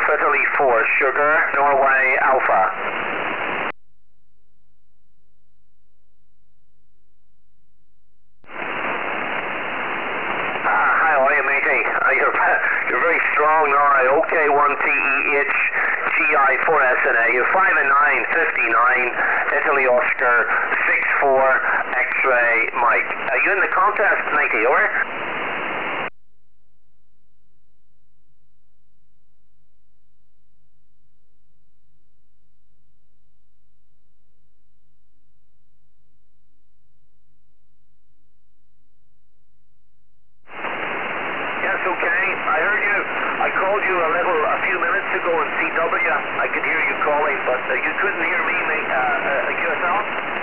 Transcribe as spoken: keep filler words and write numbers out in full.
Italy four, Sugar, Norway Alpha. Ah, hi, how are you, matey? Uh, you're, you're very strong, alright. OK one T E H, G I four S N A. You're five and nine, fifty-nine, Italy Oscar, six four, X-ray Mike. Are you in the contest, matey, over? Yes, okay. I heard you. I called you a little, a few minutes ago in C W. I could hear you calling, but uh, you couldn't hear me, mate. Uh, uh, yourself?